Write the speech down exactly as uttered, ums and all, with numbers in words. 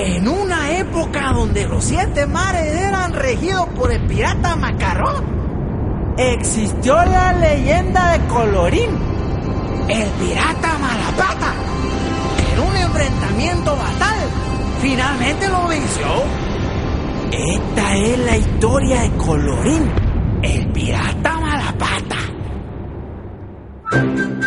En una época donde los siete mares eran regidos por el pirata Macarrón, existió la leyenda de Colorín, el pirata Malapata. En un enfrentamiento fatal, finalmente lo venció. Esta es la historia de Colorín, el pirata Malapata.